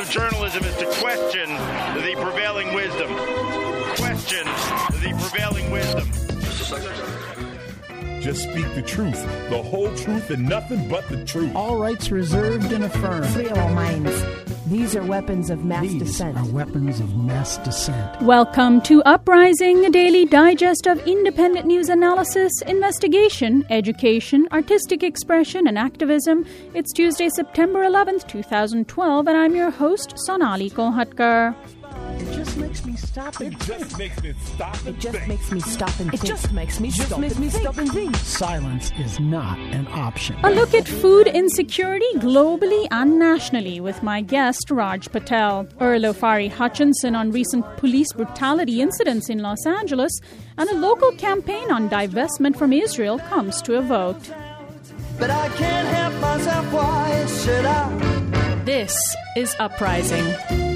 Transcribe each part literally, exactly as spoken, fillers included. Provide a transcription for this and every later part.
of journalism is to question the prevailing wisdom. Question the prevailing wisdom. Just speak the truth, the whole truth, and nothing but the truth. All rights reserved and affirmed. Free all minds. These are weapons of mass These dissent. are weapons of mass dissent. Welcome to Uprising, a daily digest of independent news analysis, investigation, education, artistic expression, and activism. It's Tuesday, September eleventh, twenty twelve, and I'm your host, Sonali Kolhatkar. It just makes me stop and It just makes me stop and It just think. makes me stop and It think. just makes me Just stop makes and me think. stop and think. Silence is not an option. A look at food insecurity globally and nationally with my guest, Raj Patel. Earl Ofari Hutchinson on recent police brutality incidents in Los Angeles, and a local campaign on divestment from Israel comes to a vote. But I can't help myself, why should I? This is Uprising.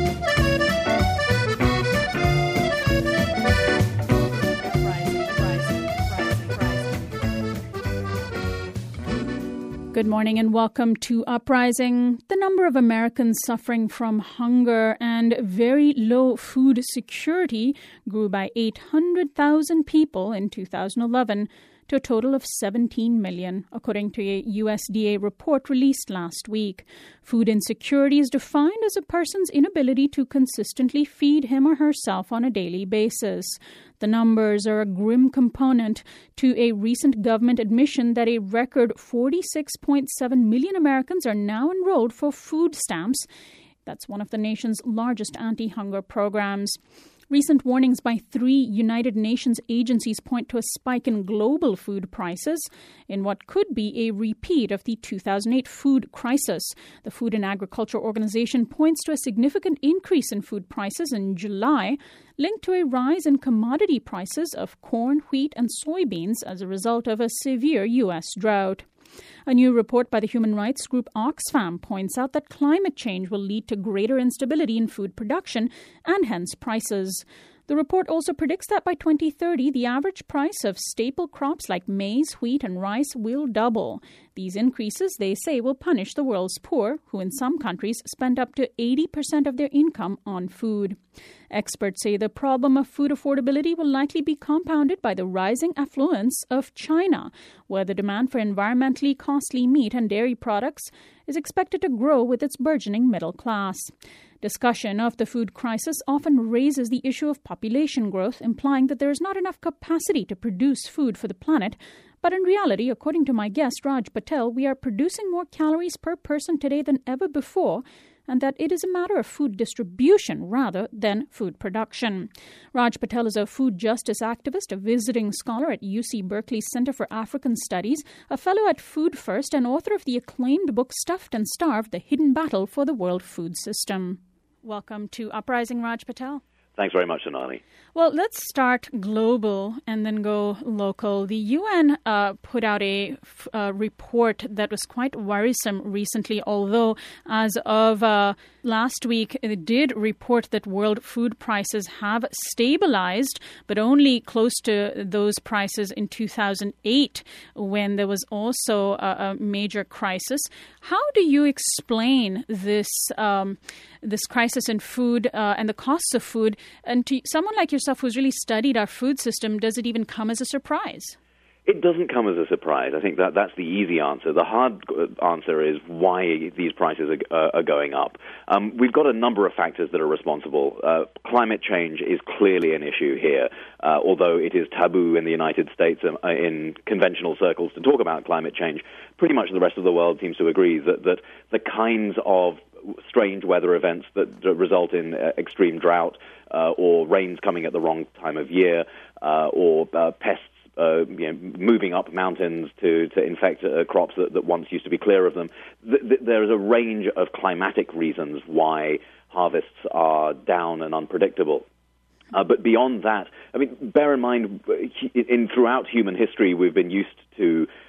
Good morning and welcome to Uprising. The number of Americans suffering from hunger and very low food security grew by eight hundred thousand people in two thousand eleven to a total of seventeen million, according to a U S D A report released last week. Food insecurity is defined as a person's inability to consistently feed him or herself on a daily basis. The numbers are a grim component to a recent government admission that a record forty-six point seven million Americans are now enrolled for food stamps. That's one of the nation's largest anti-hunger programs. Recent warnings by three United Nations agencies point to a spike in global food prices in what could be a repeat of the two thousand eight food crisis. The Food and Agriculture Organization points to a significant increase in food prices in July, linked to a rise in commodity prices of corn, wheat, and soybeans as a result of a severe U S drought. A new report by the human rights group Oxfam points out that climate change will lead to greater instability in food production and hence prices. The report also predicts that by twenty thirty, the average price of staple crops like maize, wheat, and rice will double. These increases, they say, will punish the world's poor, who in some countries spend up to eighty percent of their income on food. Experts say the problem of food affordability will likely be compounded by the rising affluence of China, where the demand for environmentally costly meat and dairy products is expected to grow with its burgeoning middle class. Discussion of the food crisis often raises the issue of population growth, implying that there is not enough capacity to produce food for the planet. But in reality, according to my guest, Raj Patel, we are producing more calories per person today than ever before, and that it is a matter of food distribution rather than food production. Raj Patel is a food justice activist, a visiting scholar at U C Berkeley Center for African Studies, a fellow at Food First, and author of the acclaimed book Stuffed and Starved, The Hidden Battle for the World Food System. Welcome to Uprising, Raj Patel. Thanks very much, Sonali. Well, let's start global and then go local. The U N uh, put out a f- uh, report that was quite worrisome recently, although as of uh, last week, it did report that world food prices have stabilized, but only close to those prices in two thousand eight, when there was also a, a major crisis. How do you explain this um, this crisis in food uh, and the costs of food? And to someone like yourself who's really studied our food system, does it even come as a surprise? It doesn't come as a surprise. I think that that's the easy answer. The hard answer is why these prices are, uh, are going up. Um, we've got a number of factors that are responsible. Uh, climate change is clearly an issue here, uh, although it is taboo in the United States um, uh, in conventional circles to talk about climate change. Pretty much the rest of the world seems to agree that, that the kinds of strange weather events that, that result in uh, extreme drought uh, or rains coming at the wrong time of year uh, or uh, pests Uh, you know, moving up mountains to, to infect uh, crops that, that once used to be clear of them. Th- th- there is a range of climatic reasons why harvests are down and unpredictable. Uh, but beyond that, I mean, bear in mind, in throughout human history, we've been used to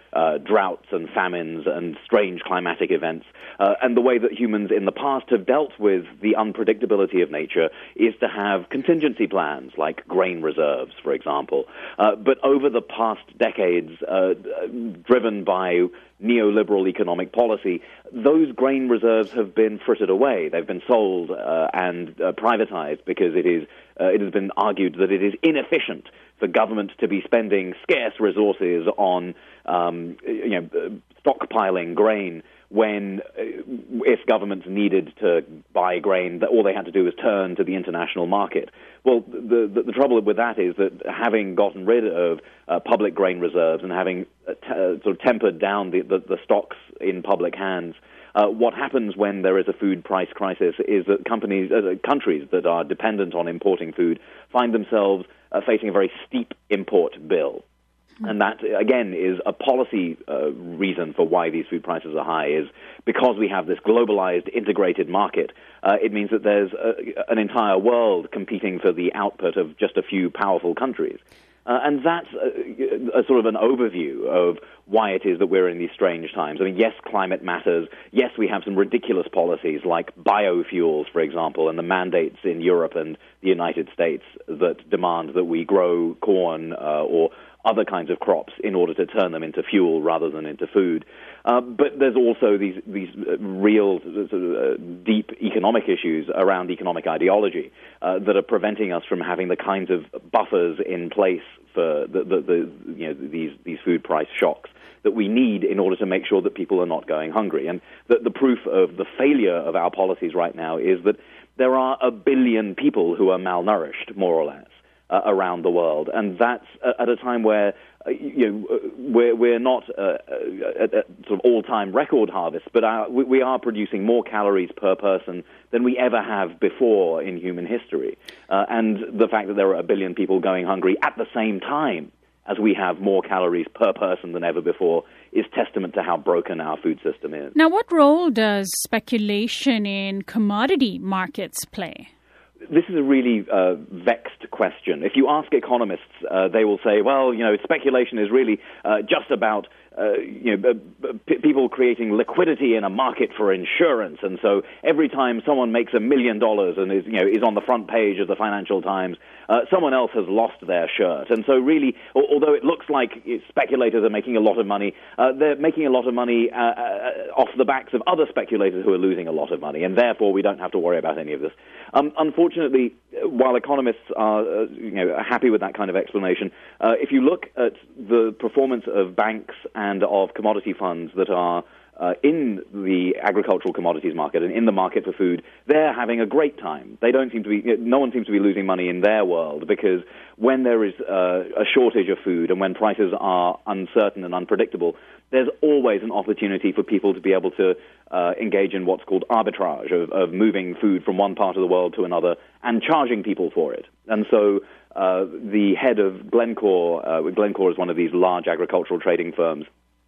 uh, droughts and famines and strange climatic events. Uh, and the way that humans in the past have dealt with the unpredictability of nature is to have contingency plans, like grain reserves, for example. Uh, but over the past decades, uh, driven by neoliberal economic policy, those grain reserves have been frittered away. They've been sold uh, and uh, privatized because it is uh, it has been argued that it is inefficient for government to be spending scarce resources on um, you know stockpiling grain when, uh, if governments needed to buy grain, that all they had to do was turn to the international market. Well, the, the, the trouble with that is that having gotten rid of uh, public grain reserves and having uh, t- uh, sort of tempered down the, the, the stocks in public hands, uh, what happens when there is a food price crisis is that companies, uh, countries that are dependent on importing food find themselves uh, facing a very steep import bill. And that, again, is a policy uh, reason for why these food prices are high, is because we have this globalized, integrated market. Uh, it means that there's a, an entire world competing for the output of just a few powerful countries. Uh, and that's a, a sort of an overview of why it is that we're in these strange times. I mean, yes, climate matters. Yes, we have some ridiculous policies like biofuels, for example, and the mandates in Europe and the United States that demand that we grow corn uh, or other kinds of crops in order to turn them into fuel rather than into food. Uh, but there's also these these uh, real uh, uh, deep economic issues around economic ideology uh, that are preventing us from having the kinds of buffers in place for the, the, the you know these these food price shocks that we need in order to make sure that people are not going hungry. And the, the proof of the failure of our policies right now is that there are a billion people who are malnourished, more or less, Uh, around the world, and that's uh, at a time where uh, you know uh, we're we're not uh, at, at sort of all-time record harvest, but our, we, we are producing more calories per person than we ever have before in human history. Uh, and the fact that there are a billion people going hungry at the same time as we have more calories per person than ever before is testament to how broken our food system is. Now, what role does speculation in commodity markets play? This is a really uh, vexed question. If you ask economists, uh, they will say, well, you know, speculation is really uh, just about uh, you know, uh, p- people creating liquidity in a market for insurance. And so every time someone makes a million dollars and is, you know, is on the front page of the Financial Times, uh, someone else has lost their shirt. And so really, although it looks like speculators are making a lot of money, uh, they're making a lot of money uh, uh, off the backs of other speculators who are losing a lot of money. And therefore, we don't have to worry about any of this. Um, unfortunately, while economists are uh, you know, happy with that kind of explanation, uh, if you look at the performance of banks and of commodity funds that are uh, in the agricultural commodities market and in the market for food, they're having a great time. They don't seem to be, no one seems to be losing money in their world, because when there is uh, a shortage of food and when prices are uncertain and unpredictable, there's always an opportunity for people to be able to uh, engage in what's called arbitrage, of, of moving food from one part of the world to another and charging people for it. And so uh, the head of Glencore, uh, Glencore is one of these large agricultural trading firms,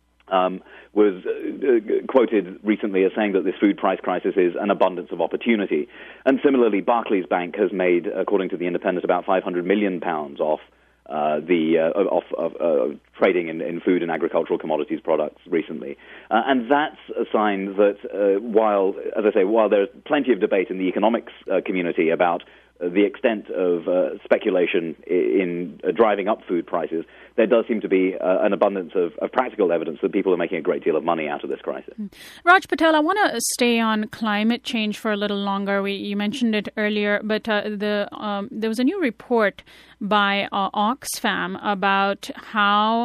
um, was uh, quoted recently as saying that this food price crisis is an abundance of opportunity. And similarly, Barclays Bank has made, according to The Independent, about five hundred million pounds off Uh, the uh, of, of uh, trading in, in food and agricultural commodities products recently, uh, and that's a sign that uh, while, as I say, while there's plenty of debate in the economics uh, community about uh, the extent of uh, speculation in uh, driving up food prices, there does seem to be uh, an abundance of, of practical evidence that people are making a great deal of money out of this crisis. Raj Patel, I want to stay on climate change for a little longer. We, you mentioned it earlier, but uh, the um, there was a new report by uh, Oxfam about how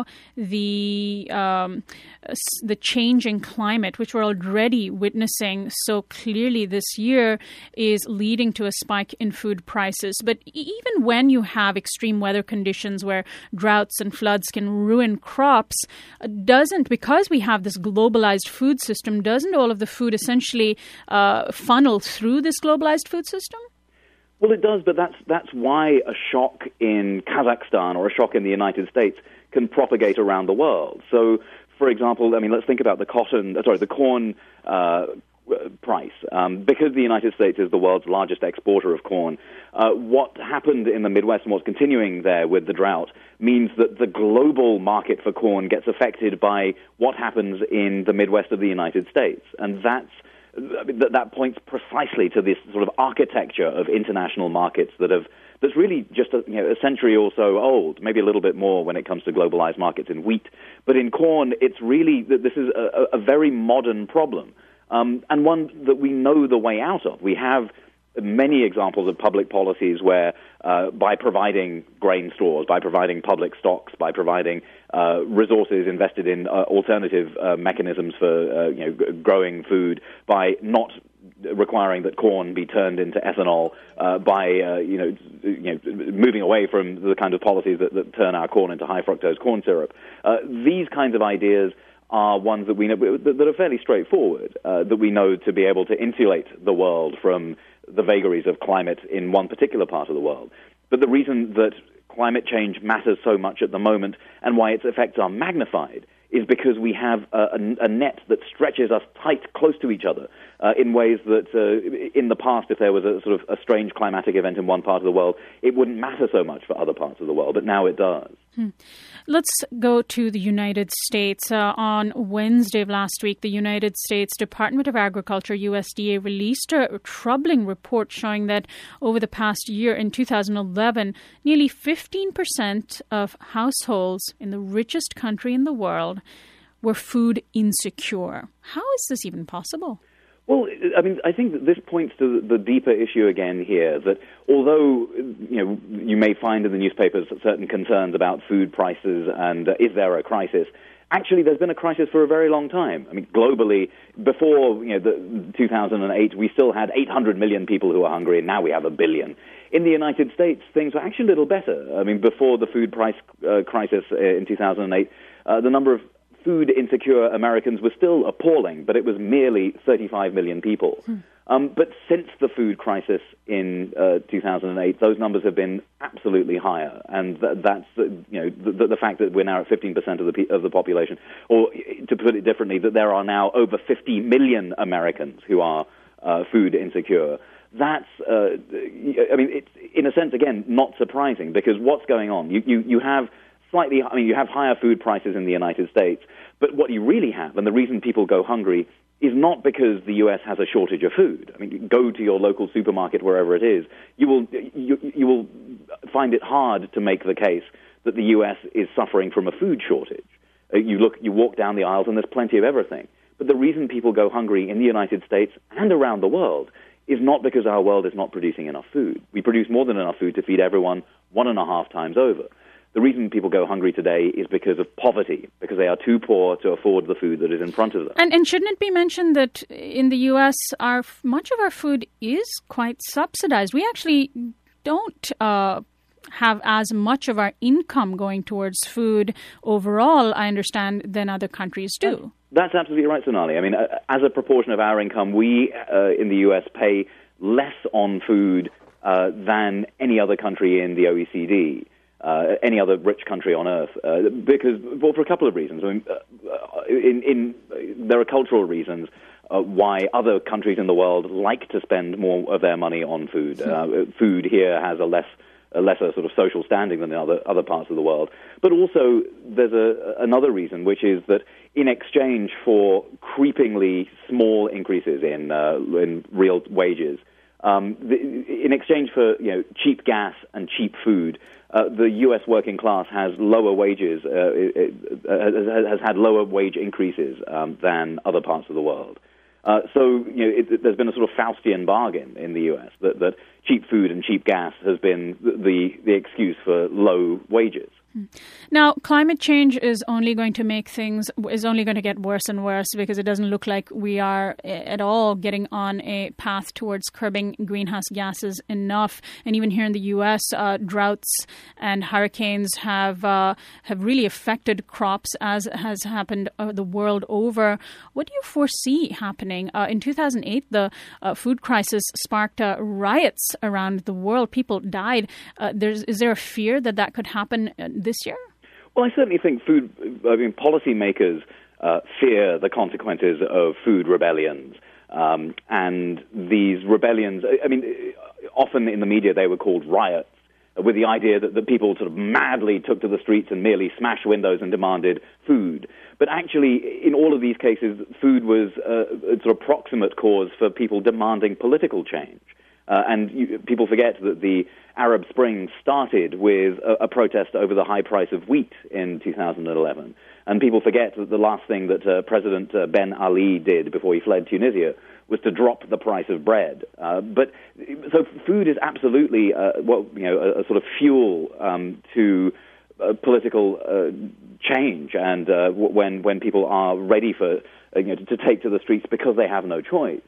the um, the change in climate, which we're already witnessing so clearly this year, is leading to a spike in food prices. But even when you have extreme weather conditions where droughts and floods can ruin crops, doesn't, because we have this globalized food system, doesn't all of the food essentially uh, funnel through this globalized food system? Well, it does, but that's that's why a shock in Kazakhstan or a shock in the United States can propagate around the world. So, for example, I mean, let's think about the cotton, sorry, the corn uh, price. Um, because the United States is the world's largest exporter of corn, uh, what happened in the Midwest and what's continuing there with the drought means that the global market for corn gets affected by what happens in the Midwest of the United States. And that's that, that points precisely to this sort of architecture of international markets that have that's really just a, you know, a century or so old, maybe a little bit more when it comes to globalized markets in wheat. But in corn, it's really, this is a, a very modern problem, um, and one that we know the way out of. We have many examples of public policies where uh, by providing grain stores, by providing public stocks, by providing uh, resources invested in uh, alternative uh, mechanisms for uh, you know, g- growing food, by not requiring that corn be turned into ethanol, uh, by uh, you know you know moving away from the kind of policies that, that turn our corn into high fructose corn syrup. Uh, these kinds of ideas are ones that we know that are fairly straightforward, uh, that we know to be able to insulate the world from the vagaries of climate in one particular part of the world. But the reason that climate change matters so much at the moment and why its effects are magnified is because we have a, a, a net that stretches us tight, close to each other, uh, in ways that uh, in the past, if there was a sort of a strange climatic event in one part of the world, it wouldn't matter so much for other parts of the world, but now it does. Hmm. Let's go to the United States. Uh, on Wednesday of last week, the United States Department of Agriculture, U S D A, released a troubling report showing that over the past year, in two thousand eleven, nearly fifteen percent of households in the richest country in the world were food insecure. How is this even possible? Well, I mean, I think that this points to the deeper issue again here, that although, you know, you may find in the newspapers certain concerns about food prices and uh, is there a crisis, actually there's been a crisis for a very long time. I mean, globally, before, you know, the, two thousand eight, we still had eight hundred million people who are hungry, and now we have a billion. In the United States, things were actually a little better. I mean, before the food price uh, crisis uh, in two thousand eight, uh, the number of food insecure Americans was still appalling, but it was merely thirty-five million people. Hmm. Um, but since the food crisis in uh, two thousand eight, those numbers have been absolutely higher, and th- that's uh, you know the, the fact that we're now at fifteen percent of the pe- of the population, or to put it differently, that there are now over fifty million Americans who are uh, food insecure. That's, uh, I mean, it's in a sense again not surprising, because what's going on? You you you have Slightly, I mean, you have higher food prices in the United States, but what you really have, and the reason people go hungry, is not because the U S has a shortage of food. I mean, go to your local supermarket, wherever it is, you will you, you will find it hard to make the case that the U S is suffering from a food shortage. Uh, you look, you walk down the aisles, and there's plenty of everything. But the reason people go hungry in the United States and around the world is not because our world is not producing enough food. We produce more than enough food to feed everyone one and a half times over. The reason people go hungry today is because of poverty, because they are too poor to afford the food that is in front of them. And, and shouldn't it be mentioned that in the U S, our much of our food is quite subsidized? We actually don't uh, have as much of our income going towards food overall, I understand, than other countries do. That's, that's absolutely right, Sonali. I mean, uh, as a proportion of our income, we uh, in the U S pay less on food uh, than any other country in the O E C D. Uh, any other rich country on earth, uh, because well, for a couple of reasons. I mean, uh, in, in there are cultural reasons uh, why other countries in the world like to spend more of their money on food. Uh, food here has a less a lesser sort of social standing than in other other parts of the world. But also, there's a, another reason, which is that in exchange for creepingly small increases in uh, in real wages, um, the, in exchange for you know cheap gas and cheap food. Uh, the U S working class has lower wages, uh, it, it, uh, has had lower wage increases um, than other parts of the world. Uh, so you know, it, there's been a sort of Faustian bargain in the U S that, that cheap food and cheap gas has been the the excuse for low wages. Now, climate change is only going to make things, is only going to get worse and worse, because it doesn't look like we are at all getting on a path towards curbing greenhouse gases enough. And even here in the U S, uh, droughts and hurricanes have uh, have really affected crops, as has happened uh, the world over. What do you foresee happening? Uh, in two thousand eight, the uh, food crisis sparked uh, riots around the world. People died. Uh, there's, is there a fear that that could happen uh, this year? Well, I certainly think food, I mean, policymakers uh, fear the consequences of food rebellions. Um, and these rebellions, I mean, often in the media they were called riots, with the idea that, that people sort of madly took to the streets and merely smashed windows and demanded food. But actually, in all of these cases, food was uh, a sort of proximate cause for people demanding political change. Uh, and you, people forget that the Arab Spring started with a, a protest over the high price of wheat in two thousand eleven. And people forget that the last thing that uh, President uh, Ben Ali did before he fled Tunisia was to drop the price of bread. Uh, but so food is absolutely, uh, well, you know, a, a sort of fuel um, to uh, political uh, change, and uh, when when people are ready for uh, you know to take to the streets because they have no choice,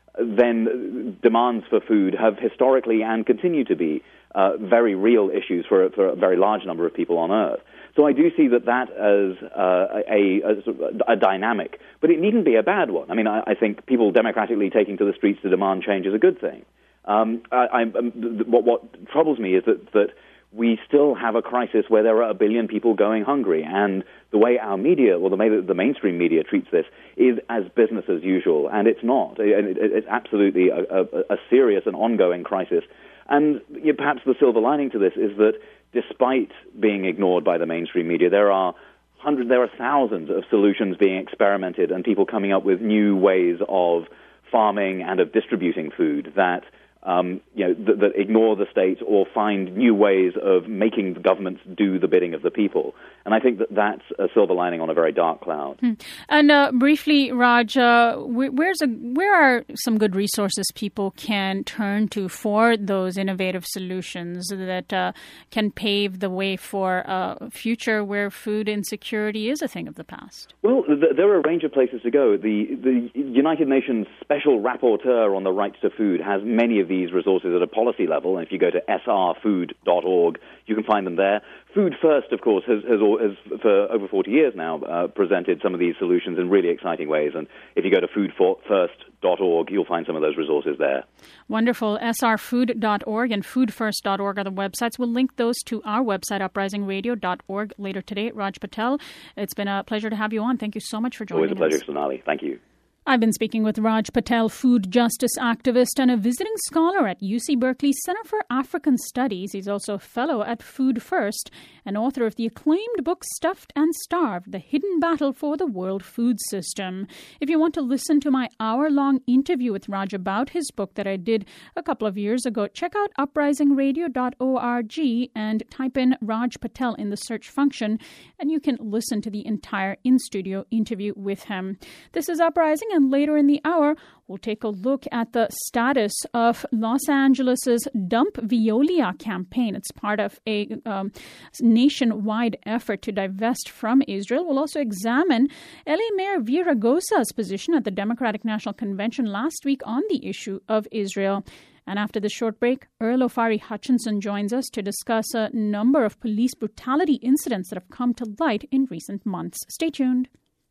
then demands for food have historically and continue to be uh, very real issues for for a very large number of people on Earth. So I do see that that as uh, a, a, a dynamic, but it needn't be a bad one. I mean, I, I think people democratically taking to the streets to demand change is a good thing. Um, I, I, what, what troubles me is that, that we still have a crisis where there are a billion people going hungry, and the way our media, or the way that the mainstream media treats this, is as business as usual, and it's not. It, it, it's absolutely a, a, a serious and ongoing crisis. And you know, perhaps the silver lining to this is that despite being ignored by the mainstream media, there are hundreds, there are thousands of solutions being experimented and people coming up with new ways of farming and of distributing food that Um, you know, that, that ignore the state or find new ways of making governments do the bidding of the people. And I think that that's a silver lining on a very dark cloud. Hmm. And uh, briefly, Raj, uh, where's a, where are some good resources people can turn to for those innovative solutions that uh, can pave the way for a future where food insecurity is a thing of the past? Well, th- there are a range of places to go. The, the United Nations Special Rapporteur on the Rights to Food has many of these resources at a policy level, and if you go to s r food dot org, you can find them there. Food First, of course, has, has, has for over forty years now uh, presented some of these solutions in really exciting ways, and if you go to food first dot org, you'll find some of those resources there. Wonderful. s r food dot org and food first dot org are the websites. We'll link those to our website, uprising radio dot org, later today. Raj Patel, it's been a pleasure to have you on. Thank you so much for joining us. Always a pleasure, Sonali. Thank you. I've been speaking with Raj Patel, food justice activist and a visiting scholar at U C Berkeley Center for African Studies. He's also a fellow at Food First and author of the acclaimed book Stuffed and Starved, The Hidden Battle for the World Food System. If you want to listen to my hour-long interview with Raj about his book that I did a couple of years ago, check out uprising radio dot org and type in Raj Patel in the search function, and you can listen to the entire in-studio interview with him. This is Uprising, and later in the hour, we'll take a look at the status of Los Angeles's Dump Veolia campaign. It's part of a um, nationwide effort to divest from Israel. We'll also examine L A Mayor Villaraigosa's position at the Democratic National Convention last week on the issue of Israel. And after the short break, Earl Ofari Hutchinson joins us to discuss a number of police brutality incidents that have come to light in recent months. Stay tuned.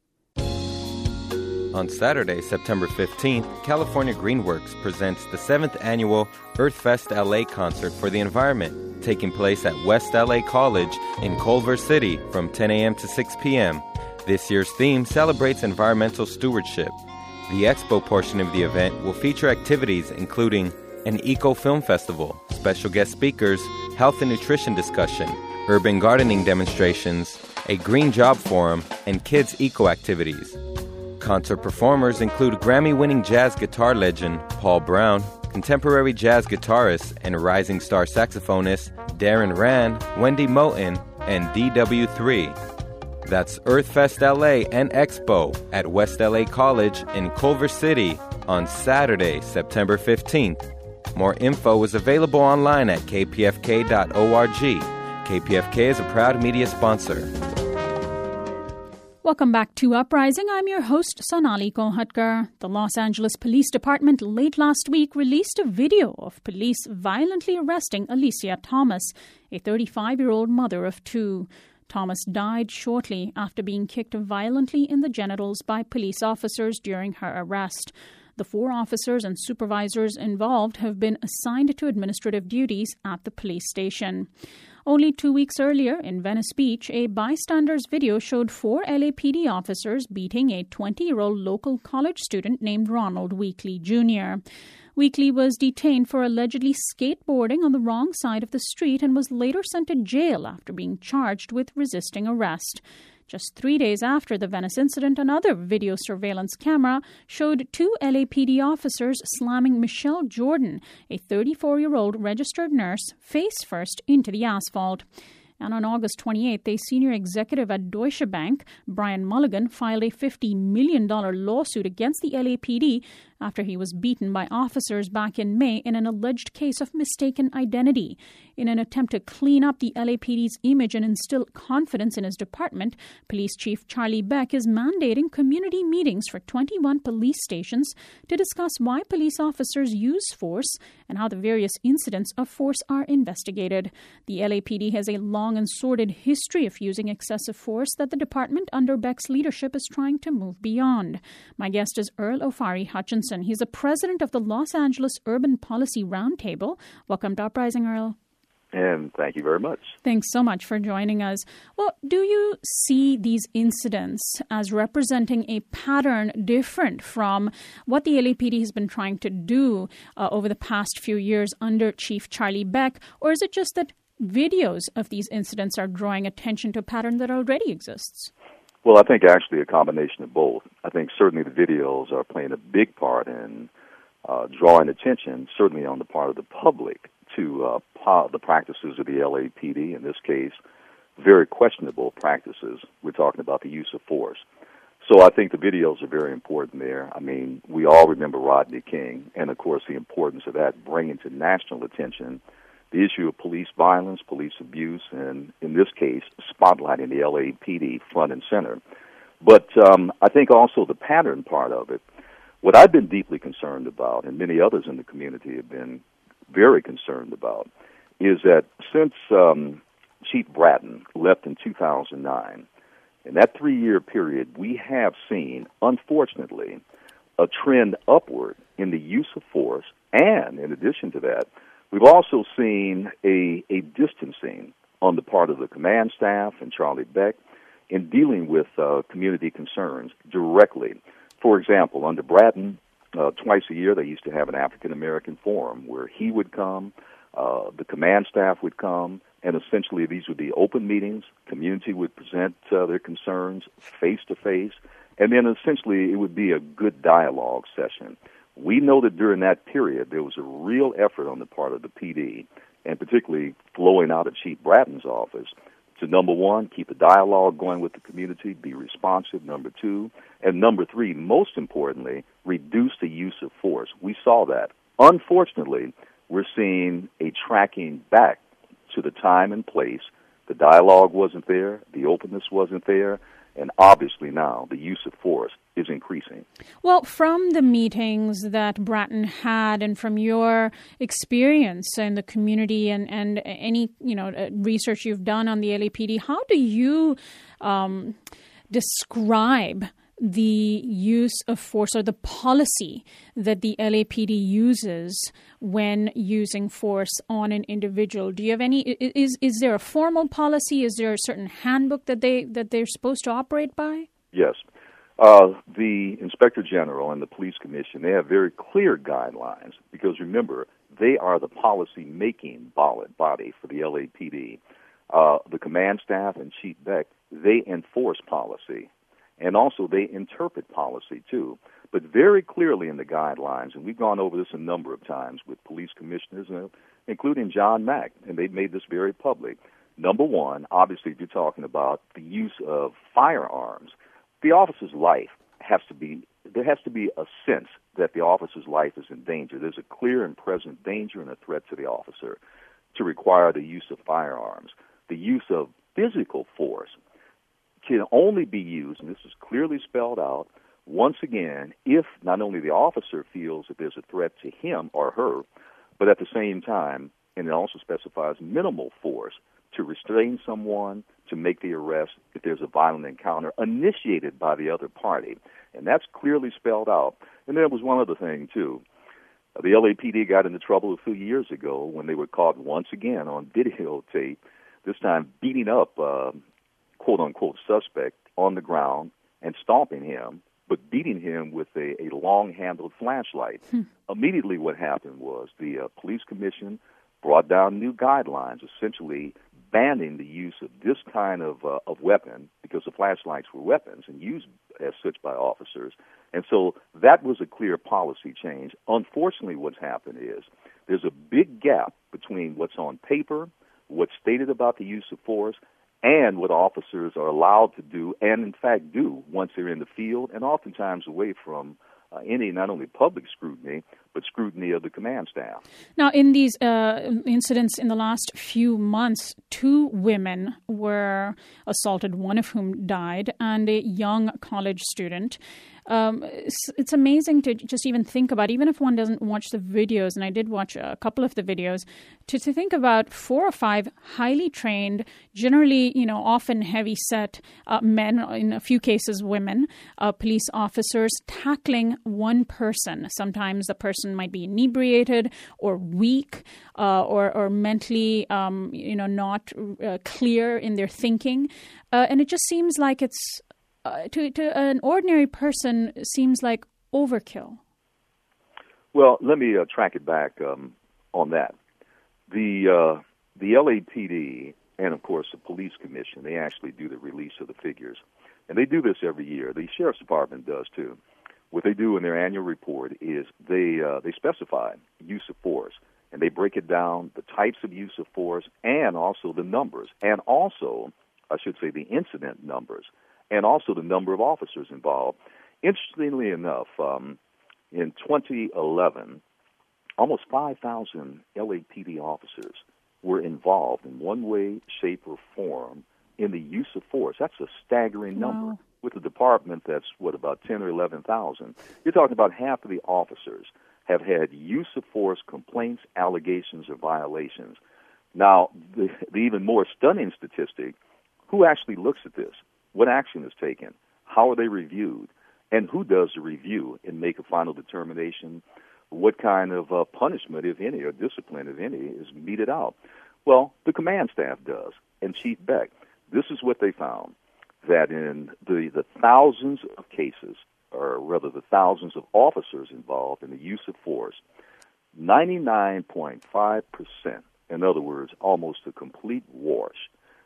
On Saturday, September fifteenth, California Greenworks presents the seventh annual EarthFest L A concert for the environment, taking place at West L A College in Culver City from ten a.m. to six p.m. This year's theme celebrates environmental stewardship. The expo portion of the event will feature activities including an eco-film festival, special guest speakers, health and nutrition discussion, urban gardening demonstrations, a green job forum, and kids' eco-activities. Concert performers include Grammy-winning jazz guitar legend Paul Brown, contemporary jazz guitarist and rising star saxophonist Darren Rand, Wendy Moten, and D W three. That's EarthFest L A and Expo at West L A College in Culver City on Saturday, September fifteenth. More info is available online at k p f k dot org. K P F K is a proud media sponsor. Welcome back to Uprising. I'm your host, Sonali Kolhatkar. The Los Angeles Police Department late last week released a video of police violently arresting Alicia Thomas, a thirty-five-year-old mother of two. Thomas died shortly after being kicked violently in the genitals by police officers during her arrest. The four officers and supervisors involved have been assigned to administrative duties at the police station. Only two weeks earlier, in Venice Beach, a bystander's video showed four L A P D officers beating a twenty-year-old local college student named Ronald Weekly Junior Weekly was detained for allegedly skateboarding on the wrong side of the street and was later sent to jail after being charged with resisting arrest. Just three days after the Venice incident, another video surveillance camera showed two L A P D officers slamming Michelle Jordan, a thirty-four-year-old registered nurse, face first into the asphalt. And on August twenty-eighth, a senior executive at Deutsche Bank, Brian Mulligan, filed a fifty million dollars lawsuit against the L A P D after he was beaten by officers back in May in an alleged case of mistaken identity. In an attempt to clean up the L A P D's image and instill confidence in his department, Police Chief Charlie Beck is mandating community meetings for twenty-one police stations to discuss why police officers use force and how the various incidents of force are investigated. The L A P D has a long and sordid history of using excessive force that the department under Beck's leadership is trying to move beyond. My guest is Earl Ofari Hutchinson. He's the president of the Los Angeles Urban Policy Roundtable. Welcome to Uprising, Earl. And thank you very much. Thanks so much for joining us. Well, do you see these incidents as representing a pattern different from what the L A P D has been trying to do uh, over the past few years under Chief Charlie Beck, or is it just that videos of these incidents are drawing attention to a pattern that already exists? Well, I think actually a combination of both. I think certainly the videos are playing a big part in uh, drawing attention, certainly on the part of the public, to uh, po- the practices of the L A P D, in this case, very questionable practices. We're talking about the use of force. So I think the videos are very important there. I mean, we all remember Rodney King, and of course the importance of that bringing to national attention the issue of police violence, police abuse, and in this case, spotlighting the L A P D front and center. But um, I think also the pattern part of it, what I've been deeply concerned about, and many others in the community have been very concerned about, is that since um, Chief Bratton left in two thousand nine, in that three-year period, we have seen, unfortunately, a trend upward in the use of force, and in addition to that, we've also seen a, a distancing on the part of the command staff and Charlie Beck in dealing with uh, community concerns directly. For example, under Bratton, uh, twice a year they used to have an African-American forum where he would come, uh, the command staff would come, and essentially these would be open meetings. Community would present uh, their concerns face-to-face, and then essentially it would be a good dialogue session. We know that during that period, there was a real effort on the part of the P D, and particularly flowing out of Chief Bratton's office, to, number one, keep the dialogue going with the community, be responsive, number two, and number three, most importantly, reduce the use of force. We saw that. Unfortunately, we're seeing a tracking back to the time and place. The dialogue wasn't there, the openness wasn't there, and obviously now the use of force is increasing. Well, from the meetings that Bratton had and from your experience in the community and, and any you know research you've done on the L A P D, how do you um, describe the use of force or the policy that the L A P D uses when using force on an individual? Do you have any, is is there a formal policy? Is there a certain handbook that, they, that they're supposed to operate by? Yes. Uh, the Inspector General and the Police Commission, they have very clear guidelines because, remember, they are the policy-making body for the L A P D. Uh, the command staff and Chief Beck, they enforce policy. And also they interpret policy, too. But very clearly in the guidelines, and we've gone over this a number of times with police commissioners, uh, including John Mack, and they've made this very public. Number one, obviously, if you're talking about the use of firearms, the officer's life has to be, there has to be a sense that the officer's life is in danger. There's a clear and present danger and a threat to the officer to require the use of firearms. The use of physical force can only be used, and this is clearly spelled out, once again, if not only the officer feels that there's a threat to him or her, but at the same time, and it also specifies minimal force, to restrain someone, to make the arrest if there's a violent encounter initiated by the other party. And that's clearly spelled out. And there was one other thing, too. The L A P D got into trouble a few years ago when they were caught once again on videotape, this time beating up a quote-unquote suspect on the ground and stomping him, but beating him with a, a long-handled flashlight. Hmm. Immediately what happened was the uh, police commission brought down new guidelines, essentially banning the use of this kind of uh, of weapon, because the flashlights were weapons and used as such by officers. And so that was a clear policy change. Unfortunately, what's happened is there's a big gap between what's on paper, what's stated about the use of force, and what officers are allowed to do and, in fact, do once they're in the field, and oftentimes away from uh, any not only public scrutiny, but scrutiny of the command staff. Now, in these uh, incidents in the last few months, two women were assaulted, one of whom died, and a young college student. Um, it's, it's amazing to just even think about, even if one doesn't watch the videos, and I did watch a couple of the videos, to, to think about four or five highly trained, generally, you know, often heavy-set uh, men, in a few cases women, uh, police officers tackling one person. Sometimes the person might be inebriated or weak uh, or, or mentally, um, you know, not uh, clear in their thinking. Uh, and it just seems like it's, Uh, to, to an ordinary person, seems like overkill. Well, let me uh, track it back um, on that. The uh, the L A P D and, of course, the police commission, they actually do the release of the figures. And they do this every year. The sheriff's department does, too. What they do in their annual report is they uh, they specify use of force, and they break it down, the types of use of force, and also the numbers, and also, I should say, the incident numbers, and also the number of officers involved. Interestingly enough, um, in twenty eleven, almost five thousand L A P D officers were involved in one way, shape, or form in the use of force. That's a staggering number. Wow. With the department, that's, what, about ten or eleven thousand. You're talking about half of the officers have had use of force complaints, allegations, or violations. Now, the, the even more stunning statistic, who actually looks at this? What action is taken? How are they reviewed? And who does the review and make a final determination? What kind of uh, punishment, if any, or discipline, if any, is meted out? Well, the command staff does, and Chief Beck. This is what they found, that in the, the thousands of cases, or rather the thousands of officers involved in the use of force, ninety-nine point five percent, in other words, almost a complete wash,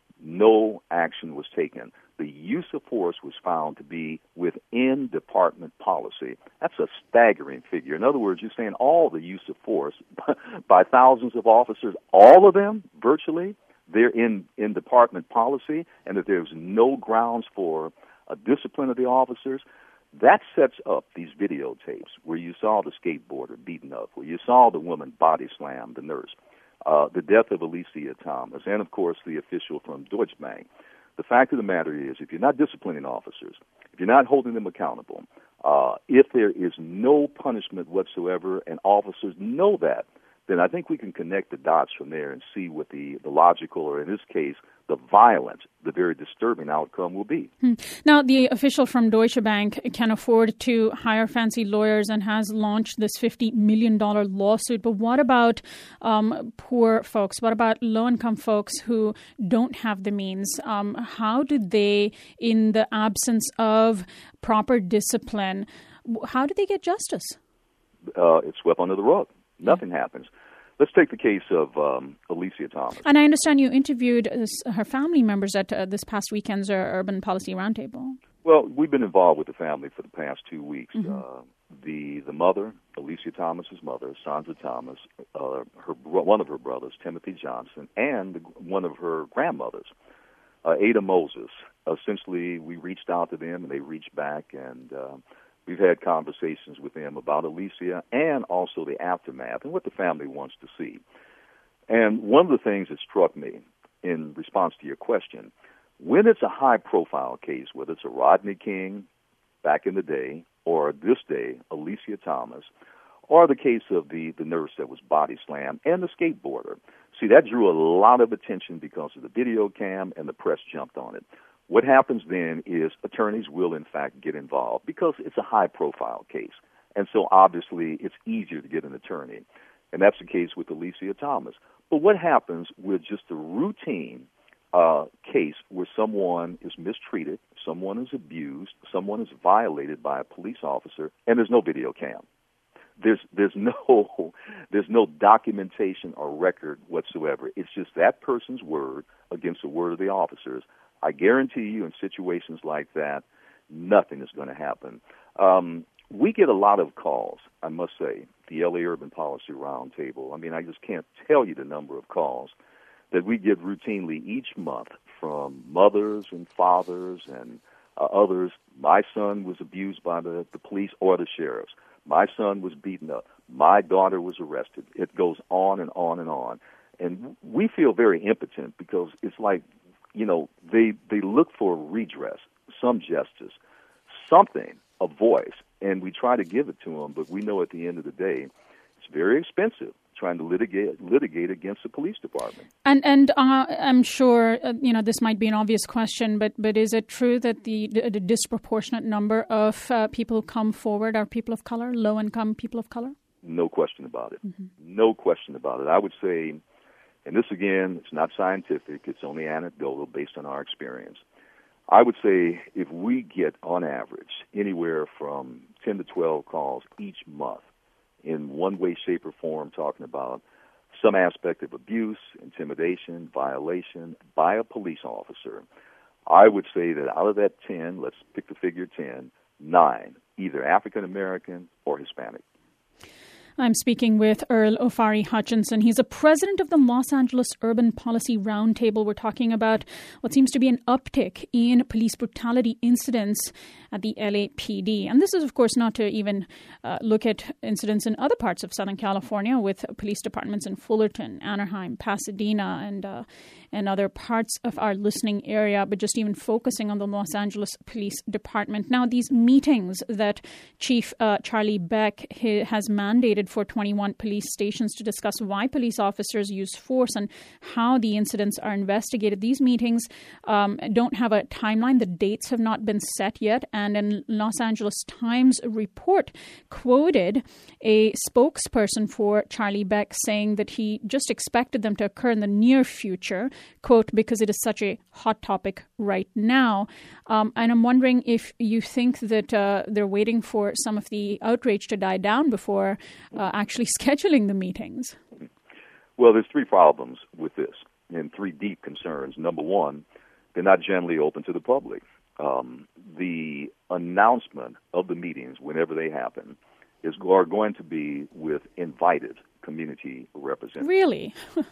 no action was taken. The use of force was found to be within department policy. That's a staggering figure. In other words, you're saying all the use of force by thousands of officers, all of them, virtually, they're in, in department policy, and that there's no grounds for a discipline of the officers. That sets up these videotapes where you saw the skateboarder beaten up, where you saw the woman body slam the nurse, uh, the death of Alicia Thomas, and, of course, the official from Deutsche Bank. The fact of the matter is, if you're not disciplining officers, if you're not holding them accountable, uh, if there is no punishment whatsoever, and officers know that, then I think we can connect the dots from there and see what the, the logical, or in this case, the violent, the very disturbing outcome will be. Hmm. Now, the official from Deutsche Bank can afford to hire fancy lawyers and has launched this fifty million dollars lawsuit. But what about um, poor folks? What about low-income folks who don't have the means? Um, how do they, in the absence of proper discipline, how do they get justice? Uh, it's swept under the rug. Nothing yeah. happens. Let's take the case of um, Alicia Thomas. And I understand you interviewed this, her family members at uh, this past weekend's uh, Urban Policy Roundtable. Well, we've been involved with the family for the past two weeks. Mm-hmm. Uh, the the mother, Alicia Thomas's mother, Sandra Thomas, uh, her one of her brothers, Timothy Johnson, and one of her grandmothers, uh, Ada Moses. Essentially, we reached out to them, and they reached back, and uh, we've had conversations with them about Alicia and also the aftermath and what the family wants to see. And one of the things that struck me in response to your question, when it's a high-profile case, whether it's a Rodney King back in the day or this day, Alicia Thomas, or the case of the, the nurse that was body slammed and the skateboarder, See, that drew a lot of attention because of the video cam, and the press jumped on it. What happens then is attorneys will, in fact, get involved because it's a high-profile case. And so, obviously, it's easier to get an attorney. And that's the case with Alicia Thomas. But what happens with just a routine uh, case where someone is mistreated, someone is abused, someone is violated by a police officer, and there's no video cam? There's there's no there's no documentation or record whatsoever. It's just that person's word against the word of the officers. I guarantee you, in situations like that, nothing is going to happen. Um, we get a lot of calls, I must say, the L A Urban Policy Roundtable. I mean, I just can't tell you the number of calls that we get routinely each month from mothers and fathers and uh, others. My son was abused by the, the police or the sheriffs. My son was beaten up. My daughter was arrested. It goes on and on and on. And we feel very impotent because it's like, you know, they, they look for redress, some justice, something, a voice, and we try to give it to them, but we know at the end of the day it's very expensive trying to litigate litigate against the police department. And and uh, I'm sure uh, you know this might be an obvious question, but but is it true that the, the, the disproportionate number of uh, people who come forward are people of color, low-income people of color? No question about it. Mm-hmm. No question about it. I would say, and this again, it's not scientific, it's only anecdotal based on our experience. I would say if we get, on average, anywhere from ten to twelve calls each month in one way, shape, or form talking about some aspect of abuse, intimidation, violation by a police officer, I would say that out of that ten, let's pick the figure ten, nine, either African American or Hispanic. I'm speaking with Earl Ofari Hutchinson. He's a president of the Los Angeles Urban Policy Roundtable. We're talking about what seems to be an uptick in police brutality incidents at the L A P D. And this is, of course, not to even uh, look at incidents in other parts of Southern California with police departments in Fullerton, Anaheim, Pasadena, and uh, and other parts of our listening area, but just even focusing on the Los Angeles Police Department. Now, these meetings that Chief uh, Charlie Beck has mandated for twenty-one police stations to discuss why police officers use force and how the incidents are investigated. These meetings um, don't have a timeline. The dates have not been set yet. And an Los Angeles Times report quoted a spokesperson for Charlie Beck saying that he just expected them to occur in the near future, quote, because it is such a hot topic right now. Um, and I'm wondering if you think that uh, they're waiting for some of the outrage to die down before uh, actually scheduling the meetings. Well, there's three problems with this and three deep concerns. Number one, they're not generally open to the public. Um, the announcement of the meetings, whenever they happen, is are going to be with invited community representatives. Really?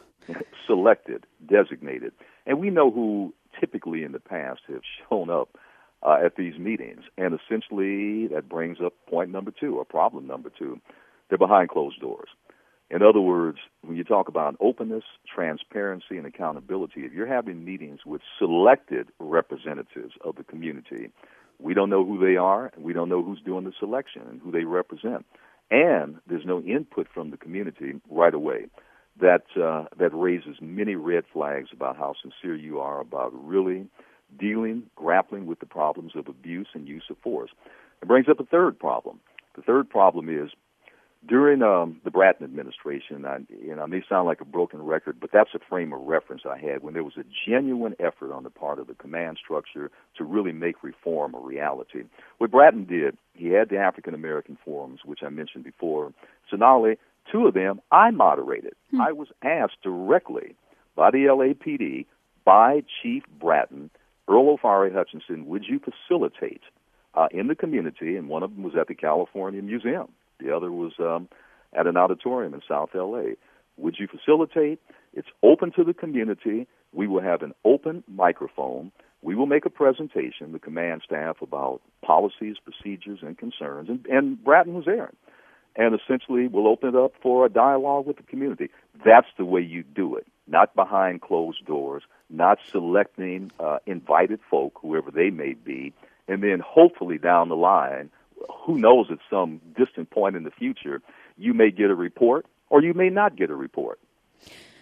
Selected, designated. And we know who typically in the past have shown up uh, at these meetings. And essentially that brings up point number two, or problem number two. They're behind closed doors. In other words, when you talk about openness, transparency, and accountability, if you're having meetings with selected representatives of the community, we don't know who they are, and we don't know who's doing the selection and who they represent. And there's no input from the community right away. That uh, that raises many red flags about how sincere you are about really dealing, grappling with the problems of abuse and use of force. It brings up a third problem. The third problem is during um, the Bratton administration, I, you know, I may sound like a broken record, but that's a frame of reference I had when there was a genuine effort on the part of the command structure to really make reform a reality. What Bratton did, he had the African American forums, which I mentioned before. So not only two of them, I moderated. Hmm. I was asked directly by the L A P D, by Chief Bratton, Earl Ofari Hutchinson, would you facilitate uh, in the community, and one of them was at the California Museum. The other was um, at an auditorium in South L A. Would you facilitate? It's open to the community. We will have an open microphone. We will make a presentation, the command staff, about policies, procedures, and concerns. And, and Bratton was there. And essentially, we'll open it up for a dialogue with the community. That's the way you do it, not behind closed doors, not selecting uh, invited folk, whoever they may be, and then hopefully down the line, who knows, at some distant point in the future, you may get a report or you may not get a report.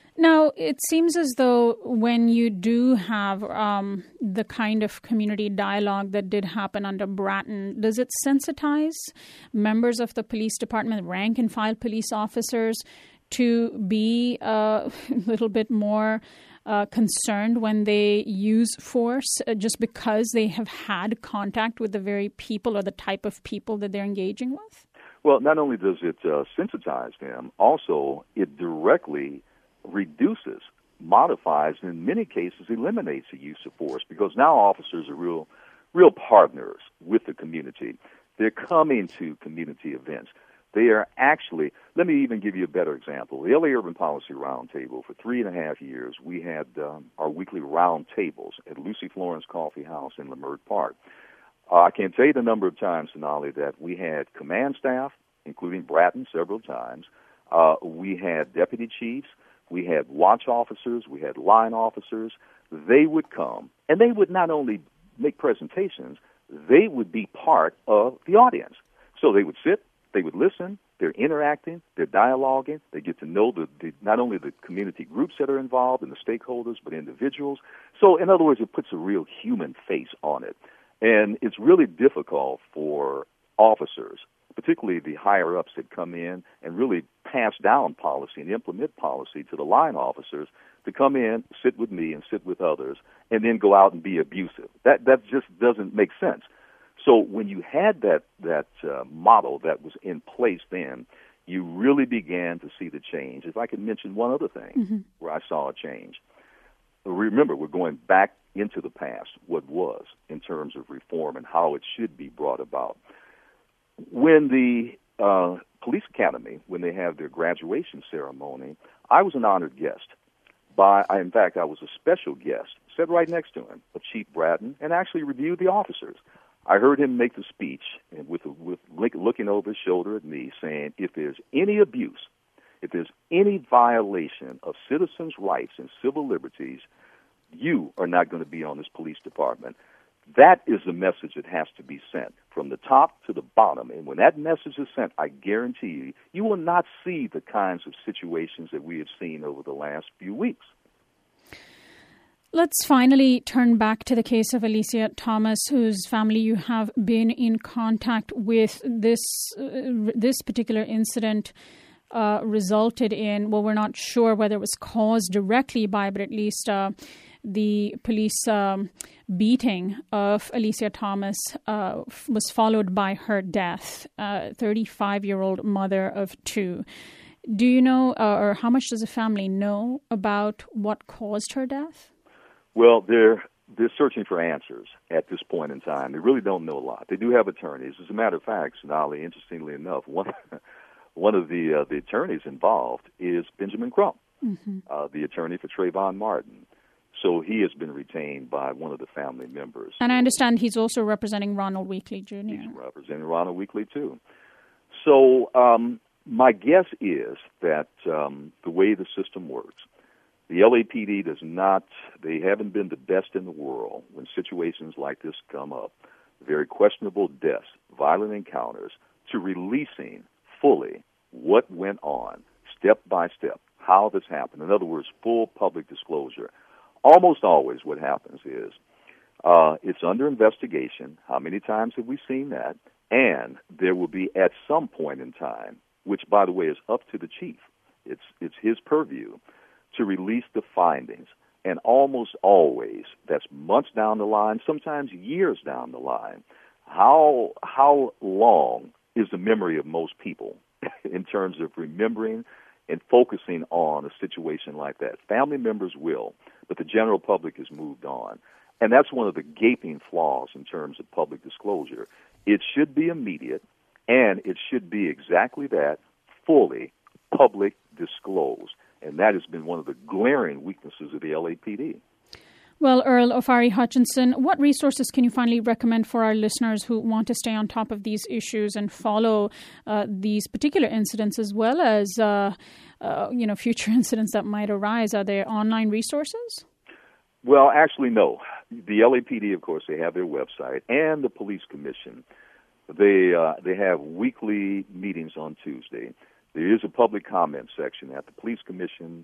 Now, it seems as though when you do have um, the kind of community dialogue that did happen under Bratton, does it sensitize members of the police department, rank and file police officers, to be uh, a little bit more uh, concerned when they use force uh, just because they have had contact with the very people or the type of people that they're engaging with? Well, not only does it uh, sensitize them, also it directly reduces, modifies, and in many cases eliminates the use of force, because now officers are real, real partners with the community. They're coming to community events. They are actually, let me even give you a better example. The L A Urban Policy Roundtable, for three and a half years, we had um, our weekly round tables at Lucy Florence Coffee House in Leimert Park. Uh, I can't tell you the number of times, Sonali, that we had command staff, including Bratton several times. Uh, we had deputy chiefs. We had watch officers. We had line officers. They would come, and they would not only make presentations, they would be part of the audience. So they would sit, they would listen, they're interacting, they're dialoguing, they get to know the, the not only the community groups that are involved and the stakeholders, but individuals. So, in other words, it puts a real human face on it. And it's really difficult for officers, particularly the higher-ups that come in and really pass down policy and implement policy to the line officers, to come in, sit with me and sit with others, and then go out and be abusive. That that just doesn't make sense. So when you had that, that uh, model that was in place then, you really began to see the change. If I could mention one other thing mm-hmm. where I saw a change. Remember, we're going back into the past, what was, in terms of reform and how it should be brought about. When the uh, police academy, when they have their graduation ceremony, I was an honored guest. By, I, in fact, I was a special guest, sat right next to him, of Chief Bratton, and actually reviewed the officers. I heard him make the speech and with, with looking over his shoulder at me, saying, if there's any abuse, if there's any violation of citizens' rights and civil liberties, you are not going to be on this police department. That is the message that has to be sent from the top to the bottom. And when that message is sent, I guarantee you, you will not see the kinds of situations that we have seen over the last few weeks. Let's finally turn back to the case of Alicia Thomas, whose family you have been in contact with. This uh, this particular incident uh, resulted in, well, we're not sure whether it was caused directly by, but at least uh, the police um, beating of Alicia Thomas uh, was followed by her death, a thirty-five-year-old mother of two. Do you know, uh, or how much does the family know about what caused her death? Well, they're they're searching for answers at this point in time. They really don't know a lot. They do have attorneys. As a matter of fact, Sonali, interestingly enough, one one of the uh, the attorneys involved is Benjamin Crump, mm-hmm. uh, the attorney for Trayvon Martin. So he has been retained by one of the family members. And I understand he's also representing Ronald Weakley, Junior He's representing Ronald Weakley, too. So um, my guess is that um, the way the system works, the L A P D does not, they haven't been the best in the world when situations like this come up, very questionable deaths, violent encounters, to releasing fully what went on, step by step, how this happened. In other words, full public disclosure. Almost always what happens is uh, it's under investigation. How many times have we seen that? And there will be at some point in time, which, by the way, is up to the chief. It's it's his purview to release the findings. And almost always, that's months down the line, sometimes years down the line. How how long is the memory of most people in terms of remembering and focusing on a situation like that? Family members will, but the general public has moved on. And that's one of the gaping flaws in terms of public disclosure. It should be immediate, and it should be exactly that, fully public disclosed. And that has been one of the glaring weaknesses of the L A P D. Well, Earl Ofari Hutchinson, what resources can you finally recommend for our listeners who want to stay on top of these issues and follow uh, these particular incidents as well as uh, uh, you know, future incidents that might arise? Are there online resources? Well, actually, no. The L A P D, of course, they have their website, and the Police Commission. They uh, they have weekly meetings on Tuesday. There is a public comment section at the Police Commission,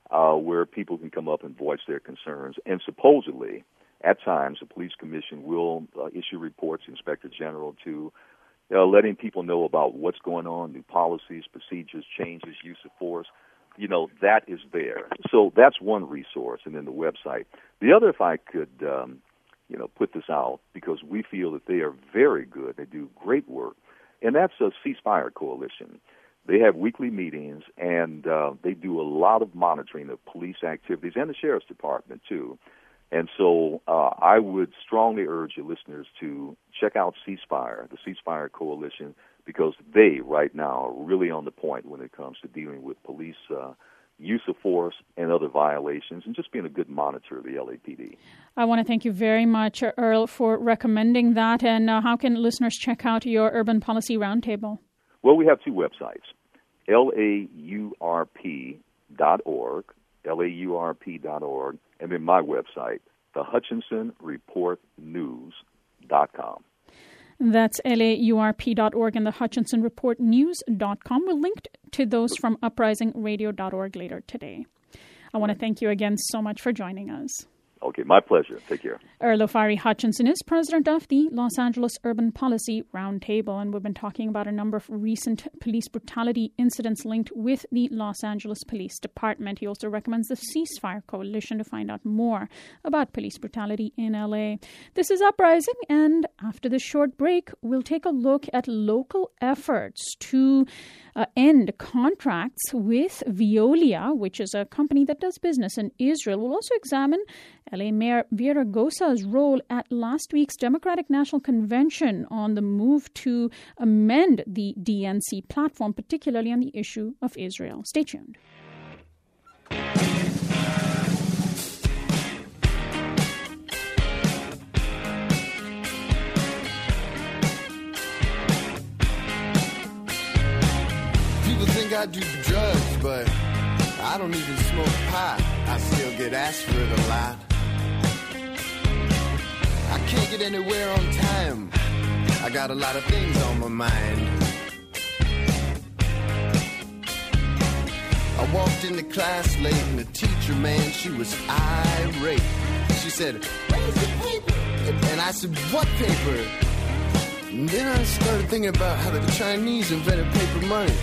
uh, where people can come up and voice their concerns. And supposedly, at times, the police commission will uh, issue reports, Inspector General, to uh, letting people know about what's going on, new policies, procedures, changes, use of force. You know, that is there. So that's one resource, and then the website. The other, if I could, um, you know, put this out, because we feel that they are very good. They do great work, and that's a Ceasefire Coalition. They have weekly meetings, and uh, they do a lot of monitoring of police activities and the Sheriff's Department, too. And so uh, I would strongly urge your listeners to check out Ceasefire, the Ceasefire Coalition, because they, right now, are really on the point when it comes to dealing with police uh, use of force and other violations, and just being a good monitor of the L A P D. I want to thank you very much, Earl, for recommending that. And uh, how can listeners check out your Urban Policy Roundtable? Well, we have two websites, L A U R P dot org, L A U R P dot org, and then my website, the Hutchinson Report News dot com. That's L A U R P dot org and the Hutchinson Report News dot com. We'll link to those from uprising radio dot org later today. I want to thank you again so much for joining us. Okay, my pleasure. Take care. Earl Ofari Hutchinson is president of the Los Angeles Urban Policy Roundtable, and we've been talking about a number of recent police brutality incidents linked with the Los Angeles Police Department. He also recommends the Ceasefire Coalition to find out more about police brutality in L A. This is Uprising, and after this short break, we'll take a look at local efforts to uh, end contracts with Veolia, which is a company that does business in Israel. We'll also examine L A Mayor Villaraigosa's role at last week's Democratic National Convention on the move to amend the D N C platform, particularly on the issue of Israel. Stay tuned. People think I do drugs, but I don't even smoke pot. I still get asked for it a lot. I can't get anywhere on time. I got a lot of things on my mind. I walked into class late and the teacher, man, she was irate. She said, "Where's the paper?" And I said, "What paper?" And then I started thinking about how the Chinese invented paper money.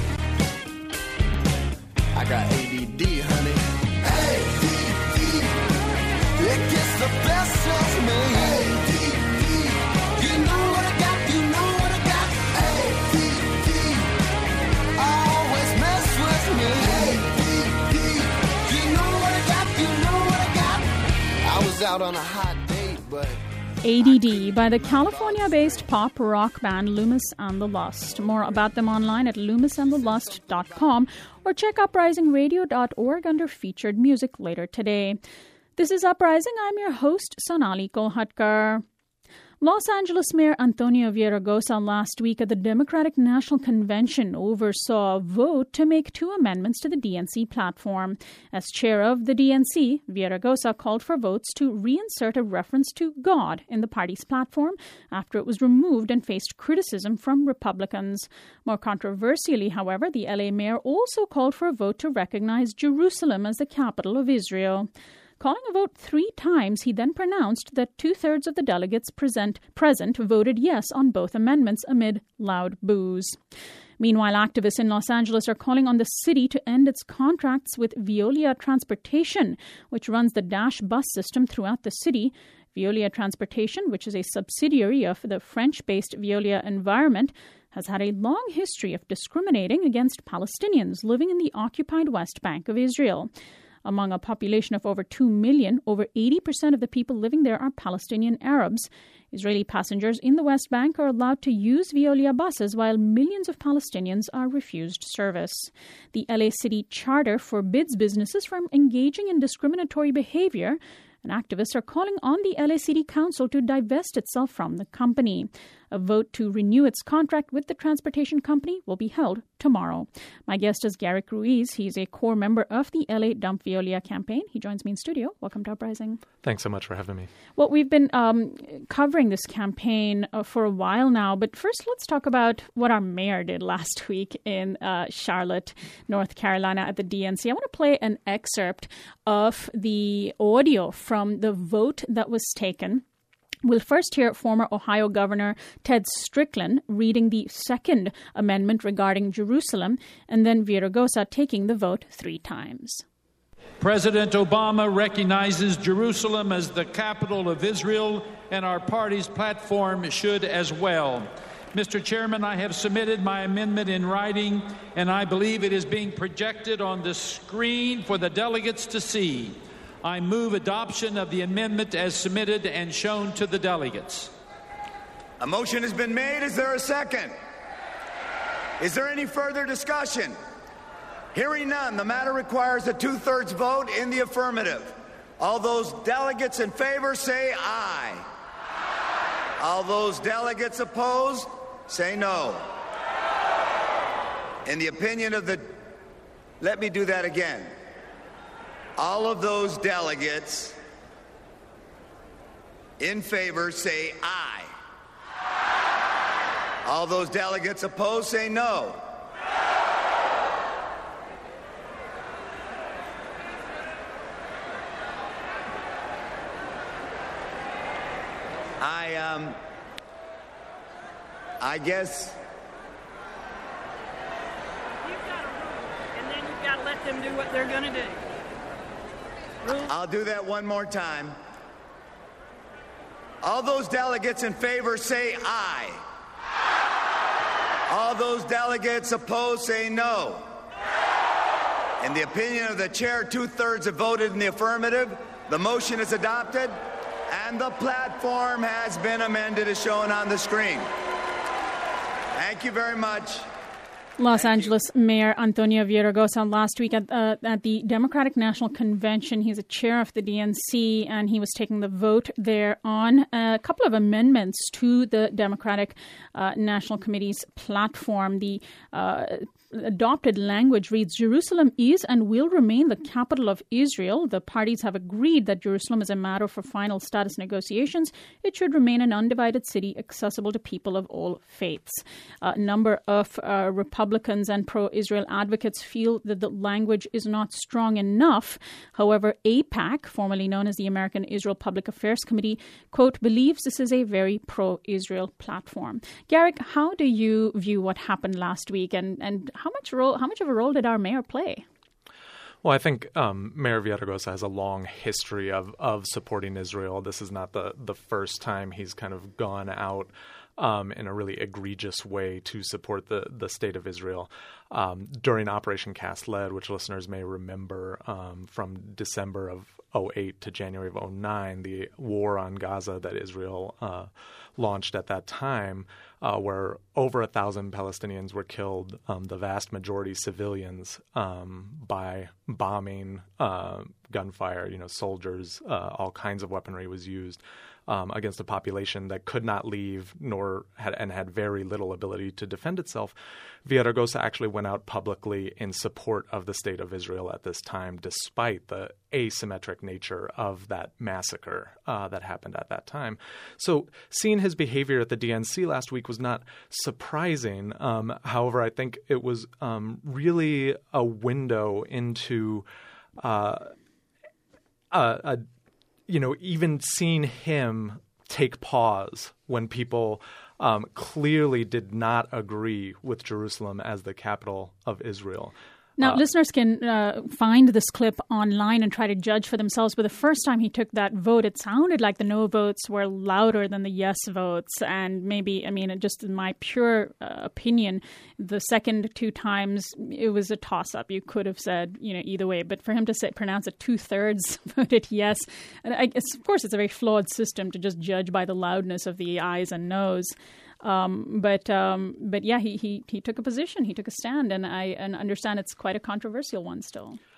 I got A D D, honey. A D D. It gets the best of me. A D D. You know what I got, you know what I got. A D D. Always mess with me. A D D. You know what I got, you know what I got. I was out on a hot date, but... A D D by the California-based pop rock band Loomis and the Lust. More about them online at loomis and the lust dot com or check uprising radio dot org under featured music later today. This is Uprising. I'm your host, Sonali Kolhatkar. Los Angeles Mayor Antonio Villaraigosa last week at the Democratic National Convention oversaw a vote to make two amendments to the D N C platform. As chair of the D N C, Villaraigosa called for votes to reinsert a reference to God in the party's platform after it was removed and faced criticism from Republicans. More controversially, however, the L A mayor also called for a vote to recognize Jerusalem as the capital of Israel. Calling a vote three times, he then pronounced that two-thirds of the delegates present, present voted yes on both amendments amid loud boos. Meanwhile, activists in Los Angeles are calling on the city to end its contracts with Veolia Transportation, which runs the Dash bus system throughout the city. Veolia Transportation, which is a subsidiary of the French-based Veolia Environment, has had a long history of discriminating against Palestinians living in the occupied West Bank of Israel. Among a population of over two million, over eighty percent of the people living there are Palestinian Arabs. Israeli passengers in the West Bank are allowed to use Veolia buses, while millions of Palestinians are refused service. The L A City Charter forbids businesses from engaging in discriminatory behavior, and activists are calling on the L A City Council to divest itself from the company. A vote to renew its contract with the transportation company will be held tomorrow. My guest is Garrick Ruiz. He's a core member of the L A Dump Veolia campaign. He joins me in studio. Welcome to Uprising. Thanks so much for having me. Well, we've been um, covering this campaign uh, for a while now, but first let's talk about what our mayor did last week in uh, Charlotte, North Carolina at the D N C. I want to play an excerpt of the audio from the vote that was taken. We'll first hear former Ohio Governor Ted Strickland reading the Second Amendment regarding Jerusalem, and then Villaraigosa taking the vote three times. President Obama recognizes Jerusalem as the capital of Israel, and our party's platform should as well. Mister Chairman, I have submitted my amendment in writing, and I believe it is being projected on the screen for the delegates to see. I move adoption of the amendment as submitted and shown to the delegates. A motion has been made. Is there a second? Is there any further discussion? Hearing none, the matter requires a two-thirds vote in the affirmative. All those delegates in favor say aye. Aye. All those delegates opposed say no. In the opinion of the... Let me do that again. All of those delegates in favor say aye. Aye. All those delegates opposed say no. I, um, I guess... You've got a rule, and then you've got to let them do what they're going to do. Rule. I'll do that one more time. All those delegates in favor say aye. Aye. All those delegates opposed say no. No. In the opinion of the chair, two-thirds have voted in the affirmative. The motion is adopted. And the platform has been amended as shown on the screen. Thank you very much. Los Angeles Mayor Antonio Villaraigosa last week at, uh, at the Democratic National Convention. He's a chair of the D N C, and he was taking the vote there on a couple of amendments to the Democratic uh, National Committee's platform. The uh, adopted language reads, Jerusalem is and will remain the capital of Israel. The parties have agreed that Jerusalem is a matter for final status negotiations. It should remain an undivided city accessible to people of all faiths. A number of uh, Republicans and pro-Israel advocates feel that the language is not strong enough. However, AIPAC, formerly known as the American Israel Public Affairs Committee, quote, believes this is a very pro-Israel platform. Garrick, how do you view what happened last week, and, and How much role? How much of a role did our mayor play? Well, I think um, Mayor Villaraigosa has a long history of, of supporting Israel. This is not the, the first time he's kind of gone out um, in a really egregious way to support the, the state of Israel. Um, during Operation Cast Lead, which listeners may remember um, from December of oh eight to January of oh nine, the war on Gaza that Israel uh, launched at that time, uh, where over a thousand Palestinians were killed, um, the vast majority civilians, um, by bombing, uh, gunfire, you know, soldiers, uh, all kinds of weaponry was used um, against a population that could not leave nor had and had very little ability to defend itself. Villaraigosa actually went out publicly in support of the state of Israel at this time, despite the asymmetric nature of that massacre uh, that happened at that time. So seeing his behavior at the D N C last week was not surprising. Um, however, I think it was um, really a window into uh, a, a you know, even seeing him take pause when people um, clearly did not agree with Jerusalem as the capital of Israel. Now, uh, listeners can uh, find this clip online and try to judge for themselves. But the first time he took that vote, it sounded like the no votes were louder than the yes votes. And maybe, I mean, just in my pure uh, opinion, the second two times, it was a toss-up. You could have said, you know, either way. But for him to say, pronounce it two-thirds voted yes, and I guess, of course, it's a very flawed system to just judge by the loudness of the ayes and noes. Um, but um, but yeah, he, he he took a position, he took a stand, and I and understand it's quite a controversial one still.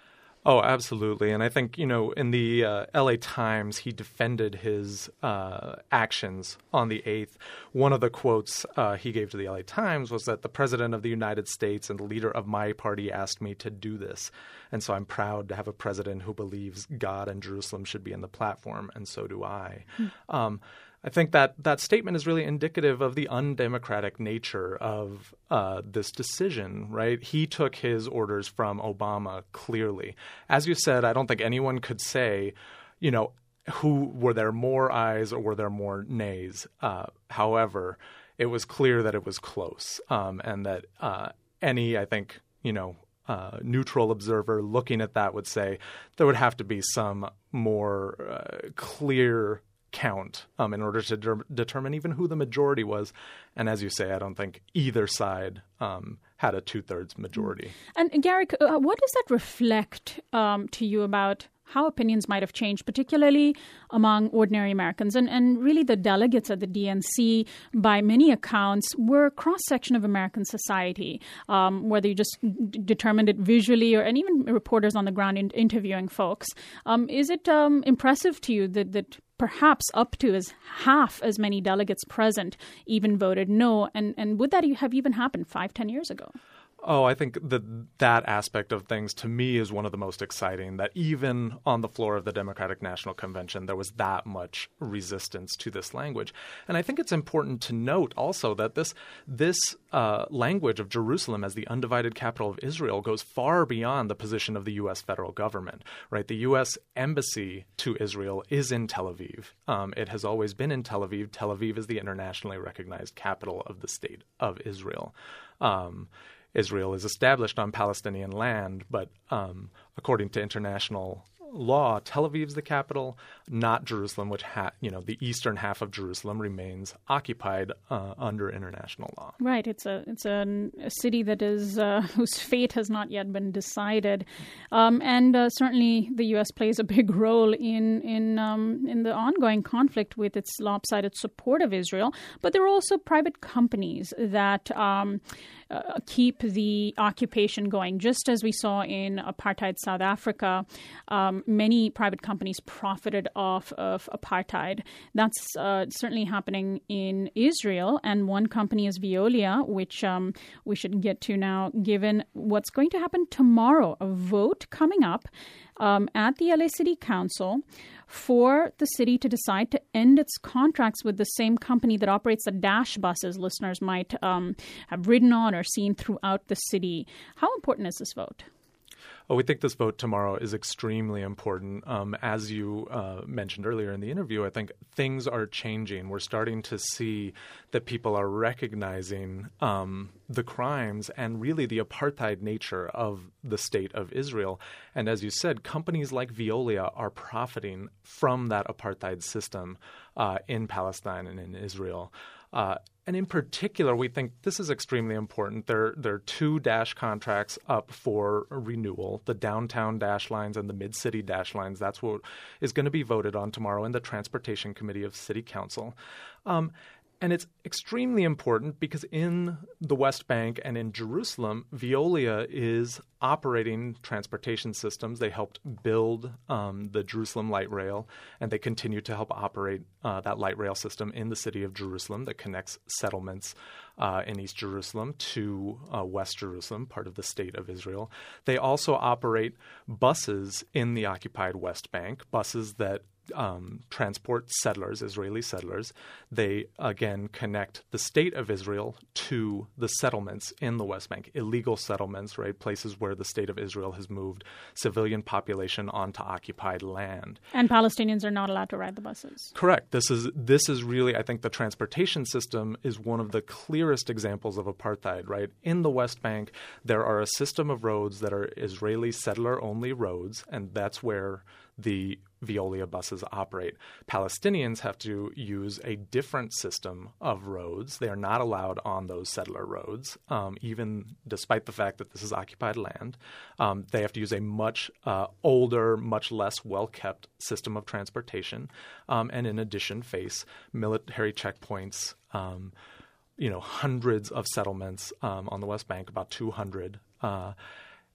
Oh, absolutely. And I think, you know, in the uh, L A Times, he defended his uh, actions on the eighth. One of the quotes uh, he gave to the L A Times was that the President of the United States and the leader of my party asked me to do this. And so I'm proud to have a president who believes God and Jerusalem should be in the platform, and so do I. Hmm. Um, I think that that statement is really indicative of the undemocratic nature of uh, this decision, right? He took his orders from Obama clearly. As you said, I don't think anyone could say, you know, who were there more ayes or were there more nays? Uh, however, it was clear that it was close, um, and that uh, any, I think, you know, uh, neutral observer looking at that would say there would have to be some more uh, clear count um, in order to de- determine even who the majority was. And as you say, I don't think either side um, had a two-thirds majority. And Garrick, uh, what does that reflect um, to you about how opinions might have changed, particularly among ordinary Americans? And, and really the delegates at the D N C, by many accounts, were a cross-section of American society, um, whether you just d- determined it visually or and even reporters on the ground in- interviewing folks. Um, is it um, impressive to you that, that perhaps up to as half as many delegates present even voted no? And, and would that have even happened five, ten years ago? Oh, I think that that aspect of things, to me, is one of the most exciting, that even on the floor of the Democratic National Convention, there was that much resistance to this language. And I think it's important to note also that this this uh, language of Jerusalem as the undivided capital of Israel goes far beyond the position of the U S federal government, right? The U S embassy to Israel is in Tel Aviv. Um, it has always been in Tel Aviv. Tel Aviv is the internationally recognized capital of the state of Israel. Um Israel is established on Palestinian land, but um, according to international law, Tel Aviv is the capital, not Jerusalem, which ha- you know the eastern half of Jerusalem remains occupied uh, under international law. Right. It's a it's a, a city that is uh, whose fate has not yet been decided, um, and uh, certainly the U S plays a big role in in um, in the ongoing conflict with its lopsided support of Israel. But there are also private companies that Um, Uh, keep the occupation going. Just as we saw in apartheid South Africa, um, many private companies profited off of apartheid. That's uh, certainly happening in Israel. And one company is Veolia, which um, we should get to now, given what's going to happen tomorrow, a vote coming up um, at the L A City Council for the city to decide to end its contracts with the same company that operates the Dash buses listeners might um, have ridden on or seen throughout the city. How important is this vote? Oh, we think this vote tomorrow is extremely important. Um, as you uh, mentioned earlier in the interview, I think things are changing. We're starting to see that people are recognizing um, the crimes and really the apartheid nature of the state of Israel. And as you said, companies like Veolia are profiting from that apartheid system uh, in Palestine and in Israel. Uh, and in particular, we think this is extremely important. There, there are two Dash contracts up for renewal, the downtown Dash lines and the mid-city Dash lines. That's what is going to be voted on tomorrow in the Transportation Committee of City Council. Um, And it's extremely important because in the West Bank and in Jerusalem, Veolia is operating transportation systems. They helped build um, the Jerusalem light rail, and they continue to help operate uh, that light rail system in the city of Jerusalem that connects settlements uh, in East Jerusalem to uh, West Jerusalem, part of the state of Israel. They also operate buses in the occupied West Bank, buses that Um, transport settlers, Israeli settlers. They, again, connect the state of Israel to the settlements in the West Bank, illegal settlements, right, places where the state of Israel has moved civilian population onto occupied land. And Palestinians are not allowed to ride the buses. Correct. This is this is really, I think, the transportation system is one of the clearest examples of apartheid, right? In the West Bank, there are a system of roads that are Israeli settler-only roads, and that's where the Veolia buses operate. Palestinians have to use a different system of roads. They are not allowed on those settler roads, um, even despite the fact that this is occupied land. Um, they have to use a much uh, older, much less well-kept system of transportation, um, and in addition face military checkpoints, um, you know, hundreds of settlements um, on the West Bank, about two hundred. Uh,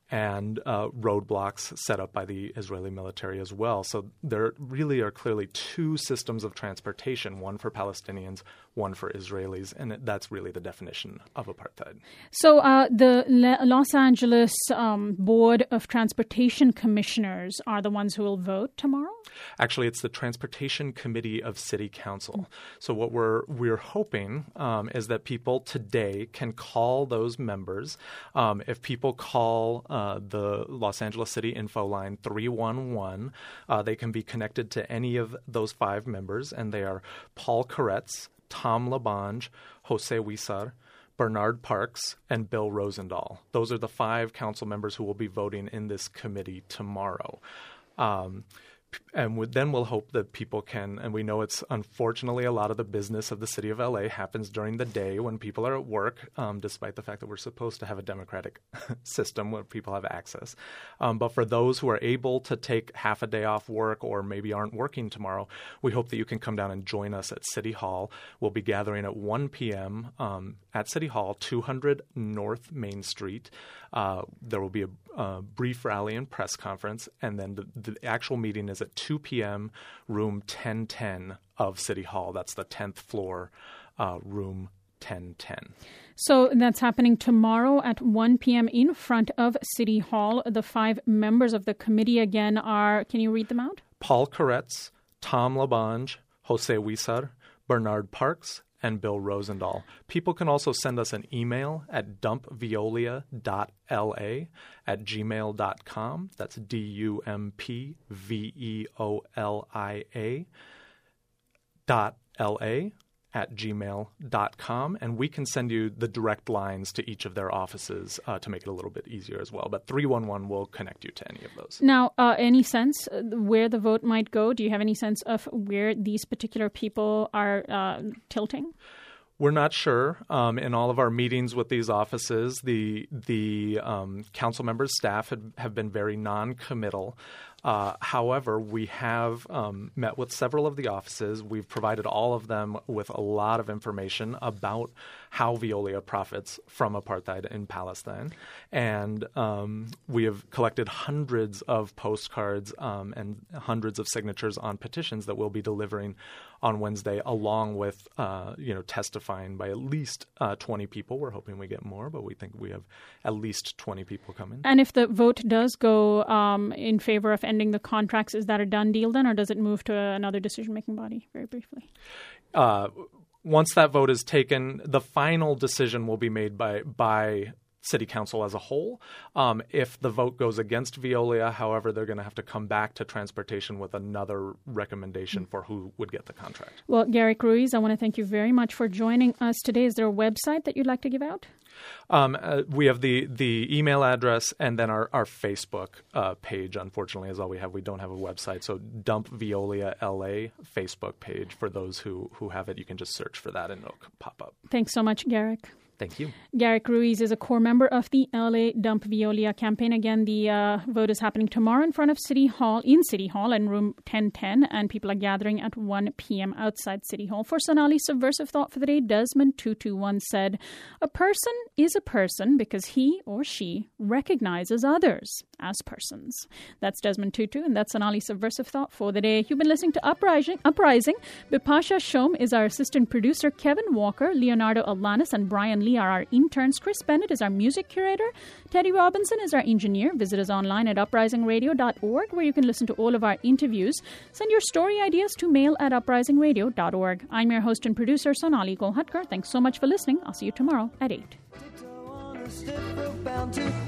and uh, roadblocks set up by the Israeli military as well. So there really are clearly two systems of transportation, one for Palestinians, one for Israelis, and that's really the definition of apartheid. So uh, the Le- Los Angeles um, Board of Transportation Commissioners are the ones who will vote tomorrow? Actually, it's the Transportation Committee of City Council. So what we're we're hoping um, is that people today can call those members. Um, if people call uh, the Los Angeles City info line three one one, uh, they can be connected to any of those five members, and they are Paul Koretz, Tom LaBonge, Jose Huizar, Bernard Parks, and Bill Rosendahl. Those are the five council members who will be voting in this committee tomorrow. Um, And would, then we'll hope that people can, and we know it's unfortunately a lot of the business of the city of L A happens during the day when people are at work, um, despite the fact that we're supposed to have a democratic system where people have access. Um, but for those who are able to take half a day off work or maybe aren't working tomorrow, we hope that you can come down and join us at City Hall. We'll be gathering at one p.m. Um, at City Hall, two hundred North Main Street. Uh, there will be a, a brief rally and press conference, and then the, the actual meeting is at two p.m., room ten ten of City Hall. That's the tenth floor, uh, room ten ten. So that's happening tomorrow at one p.m. in front of City Hall. The five members of the committee again are, can you read them out? Paul Koretz, Tom LaBonge, Jose Huizar, Bernard Parks, and Bill Rosendahl. People can also send us an email at dumpveolia dot l a at gmail dot com. That's D U M P V E O L I A dot L A at gmail dot com, and we can send you the direct lines to each of their offices uh, to make it a little bit easier as well. But three one one will connect you to any of those. Now, uh, any sense where the vote might go? Do you have any sense of where these particular people are uh, tilting? We're not sure. Um, in all of our meetings with these offices, the the um, council members' staff had, have been very non-committal. Uh, however, we have um, met with several of the offices. We've provided all of them with a lot of information about how Veolia profits from apartheid in Palestine. And um, we have collected hundreds of postcards um, and hundreds of signatures on petitions that we'll be delivering on Wednesday, along with uh, you know testifying by at least uh, twenty people. We're hoping we get more, but we think we have at least twenty people coming. And if the vote does go um, in favor of ending the contracts, is that a done deal then, or does it move to another decision-making body? Very briefly. Uh, once that vote is taken, the final decision will be made by by City Council as a whole. Um, if the vote goes against Veolia, however, they're going to have to come back to transportation with another recommendation for who would get the contract. Well, Garrick Ruiz, I want to thank you very much for joining us today. Is there a website that you'd like to give out? Um, uh, we have the, the email address and then our, our Facebook uh, page, unfortunately, is all we have. We don't have a website. So Dump Veolia L A Facebook page. For those who, who have it, you can just search for that and it'll pop up. Thanks so much, Garrick. Thank you. Garrick Ruiz is a core member of the L A Dump Veolia campaign. Again, the uh, vote is happening tomorrow in front of City Hall, in City Hall, in room ten ten, and people are gathering at one p.m. outside City Hall. For Sonali's Subversive Thought for the day, Desmond Tutu once said, "A person is a person because he or she recognizes others as persons." That's Desmond Tutu, and that's Sonali's Subversive Thought for the day. You've been listening to Uprising. Uprising. Bipasha Shom is our assistant producer. Kevin Walker, Leonardo Alanis, and Brian Lee are our interns. Chris Bennett is our music curator. Teddy Robinson is our engineer. Visit us online at uprising radio dot org, where you can listen to all of our interviews. Send your story ideas to mail at uprising radio dot org. I'm your host and producer, Sonali Golhatkar. Thanks so much for listening. I'll see you tomorrow at eight.